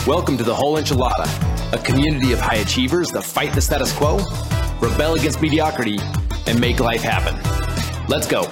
Welcome to the Whole Enchilada, a community of high achievers that fight the status quo, rebel against mediocrity, and make life happen. Let's go.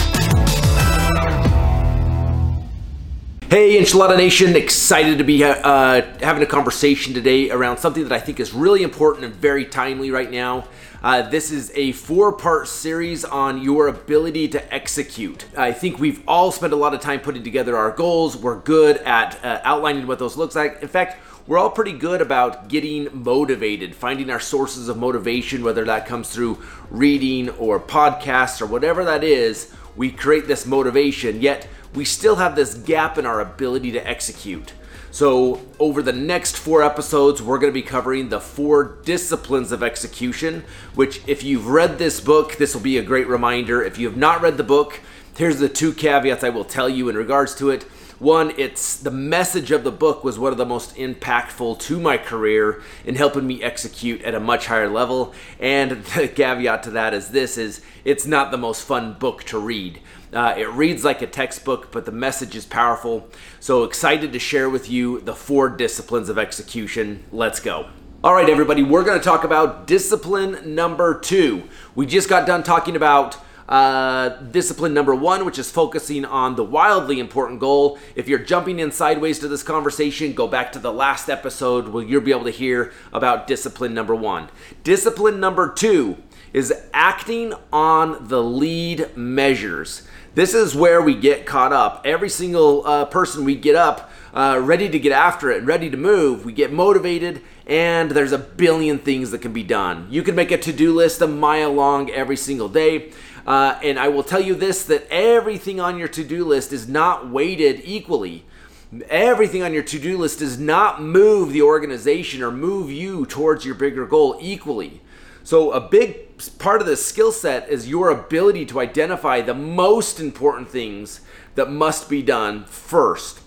Hey Enchilada Nation, excited to be having a conversation today around something that I think is really important and very timely right now. This is a 4-part series on your ability to execute. I think we've all spent a lot of time putting together our goals. We're good at outlining what those looks like. In fact, we're all pretty good about getting motivated, finding our sources of motivation, whether that comes through reading or podcasts or whatever that is. We create this motivation, yet we still have this gap in our ability to execute. So over the next 4 episodes, we're going to be covering the 4 disciplines of execution, which if you've read this book, this will be a great reminder. If you have not read the book, here's the 2 caveats I will tell you in regards to it. One, it's the message of the book was one of the most impactful to my career in helping me execute at a much higher level. And the caveat to that is it's not the most fun book to read. It reads like a textbook, but the message is powerful. So excited to share with you the 4 disciplines of execution. Let's go. All right, everybody, we're going to talk about discipline number 2. We just got done talking about discipline number 1, which is focusing on the wildly important goal. If you're jumping in sideways to this conversation, go back to the last episode where you'll be able to hear about discipline number 1. Discipline number 2 is acting on the lead measures. This is where we get caught up. Every single person we get up ready to get after it, ready to move. We get motivated, and there's a billion things that can be done. You can make a to-do list a mile long every single day. And I will tell you this, that everything on your to-do list is not weighted equally. Everything on your to-do list does not move the organization or move you towards your bigger goal equally. So a big part of the skill set is your ability to identify the most important things that must be done first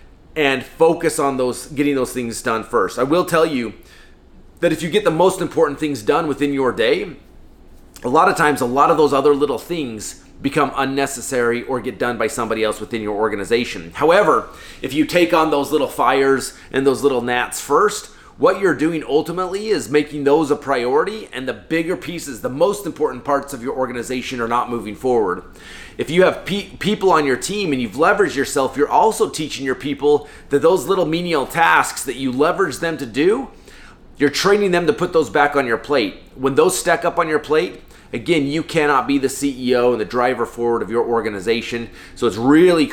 and focus on getting those things done first. I will tell you that if you get the most important things done within your day, a lot of times, a lot of those other little things become unnecessary or get done by somebody else within your organization. However, if you take on those little fires and those little gnats first, what you're doing ultimately is making those a priority, and the bigger pieces, the most important parts of your organization are not moving forward. If you have people on your team and you've leveraged yourself, you're also teaching your people that those little menial tasks that you leverage them to do, you're training them to put those back on your plate. When those stack up on your plate, again, you cannot be the CEO and the driver forward of your organization. So it's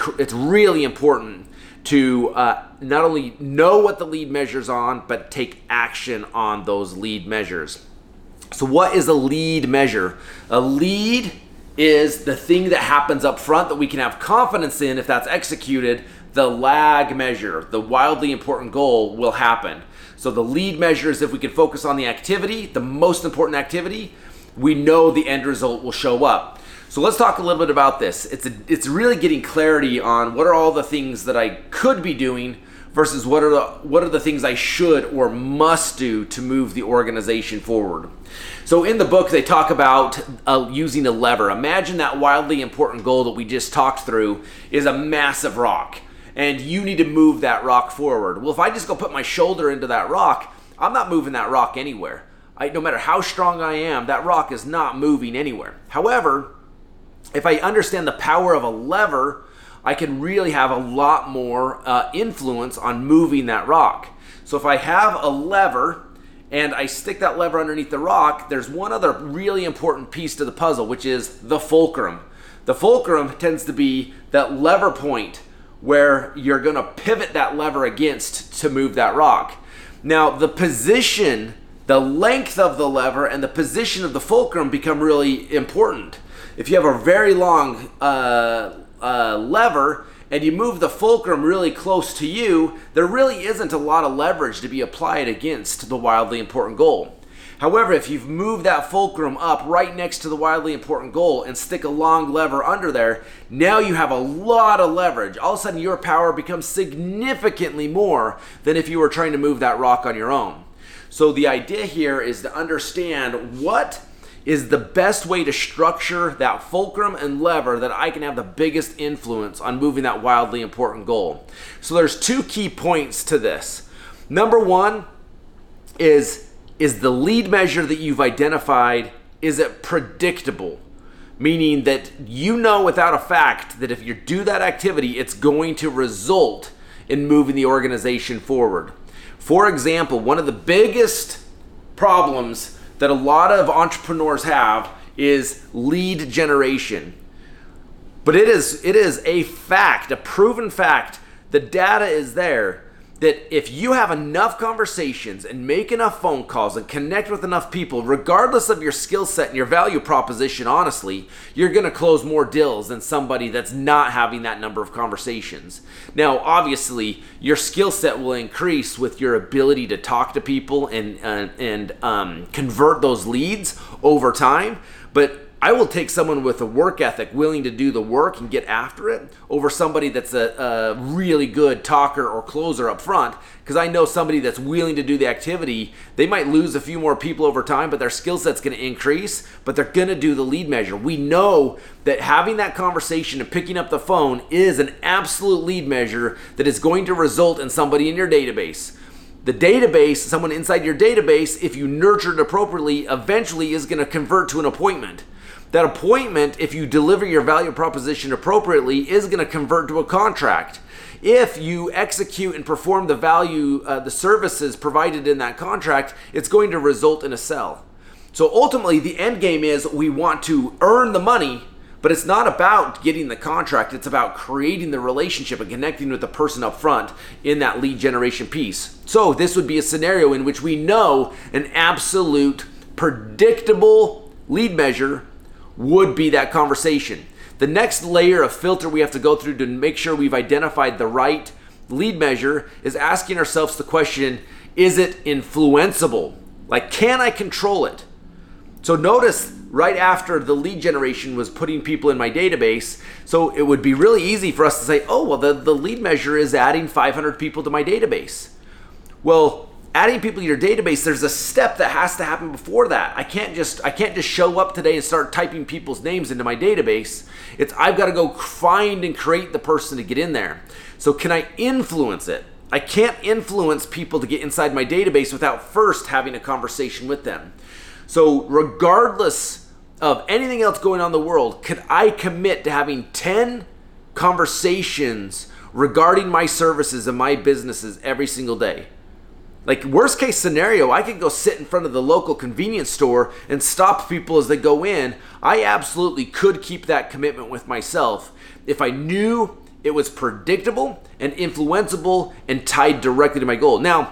really important to not only know what the lead measures on, but take action on those lead measures. So what is a lead measure? A lead is the thing that happens up front that we can have confidence in if that's executed. The lag measure, the wildly important goal, will happen. So the lead measure is if we can focus on the activity, the most important activity, we know the end result will show up. So let's talk a little bit about this. It's really getting clarity on what are all the things that I could be doing versus what are the things I should or must do to move the organization forward. So in the book, they talk about using a lever. Imagine that wildly important goal that we just talked through is a massive rock, and you need to move that rock forward. Well, if I just go put my shoulder into that rock, I'm not moving that rock anywhere. No matter how strong I am, that rock is not moving anywhere. However, if I understand the power of a lever, I can really have a lot more influence on moving that rock. So if I have a lever and I stick that lever underneath the rock, there's one other really important piece to the puzzle, which is the fulcrum. The fulcrum tends to be that lever point where you're going to pivot that lever against to move that rock. Now, the position, the length of the lever and the position of the fulcrum become really important. If you have a very long lever and you move the fulcrum really close to you, there really isn't a lot of leverage to be applied against the wildly important goal. However, if you've moved that fulcrum up right next to the wildly important goal and stick a long lever under there, now you have a lot of leverage. All of a sudden, your power becomes significantly more than if you were trying to move that rock on your own. So the idea here is to understand what is the best way to structure that fulcrum and lever that I can have the biggest influence on moving that wildly important goal. So there's 2 key points to this. Number one is the lead measure that you've identified, is it predictable? Meaning that you know without a fact that if you do that activity, it's going to result in moving the organization forward. For example, one of the biggest problems that a lot of entrepreneurs have is lead generation. But it is a fact, a proven fact, the data is there, that if you have enough conversations and make enough phone calls and connect with enough people, regardless of your skill set and your value proposition, honestly, you're going to close more deals than somebody that's not having that number of conversations. Now, obviously, your skill set will increase with your ability to talk to people and convert those leads over time, but I will take someone with a work ethic willing to do the work and get after it over somebody that's a really good talker or closer up front, because I know somebody that's willing to do the activity, they might lose a few more people over time, but their skill set's going to increase, but they're going to do the lead measure. We know that having that conversation and picking up the phone is an absolute lead measure that is going to result in somebody in your database. The database, someone inside your database, if you nurture it appropriately, eventually is going to convert to an appointment. That appointment, if you deliver your value proposition appropriately, is going to convert to a contract. If you execute and perform the services provided in that contract, it's going to result in a sell. So ultimately, the end game is we want to earn the money, but it's not about getting the contract. It's about creating the relationship and connecting with the person up front in that lead generation piece. So this would be a scenario in which we know an absolute predictable lead measure would be that conversation. The next layer of filter we have to go through to make sure we've identified the right lead measure is asking ourselves the question, is it influenceable? Like, can I control it? So notice right after the lead generation was putting people in my database, so it would be really easy for us to say, oh, well, the lead measure is adding 500 people to my database. Well, adding people to your database, there's a step that has to happen before that. I can't just show up today and start typing people's names into my database. I've got to go find and create the person to get in there. So can I influence it? I can't influence people to get inside my database without first having a conversation with them. So regardless of anything else going on in the world, could I commit to having 10 conversations regarding my services and my businesses every single day? Like, worst case scenario, I could go sit in front of the local convenience store and stop people as they go in. I absolutely could keep that commitment with myself if I knew it was predictable and influenceable and tied directly to my goal. Now,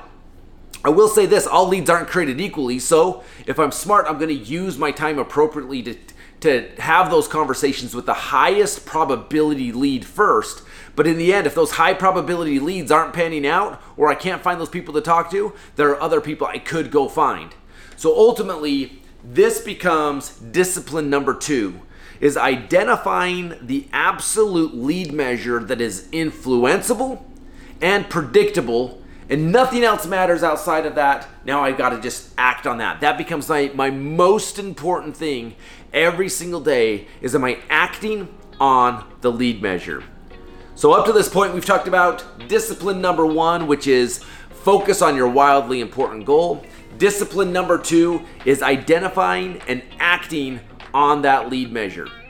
I will say this, all leads aren't created equally, so if I'm smart, I'm going to use my time appropriately to have those conversations with the highest probability lead first. But in the end, if those high probability leads aren't panning out, or I can't find those people to talk to, there are other people I could go find. So ultimately, this becomes discipline number 2, is identifying the absolute lead measure that is influenceable and predictable, and nothing else matters outside of that. Now I got to just act on that. That becomes my most important thing every single day, is am I acting on the lead measure? So up to this point, we've talked about discipline number 1, which is focus on your wildly important goal. Discipline number 2 is identifying and acting on that lead measure.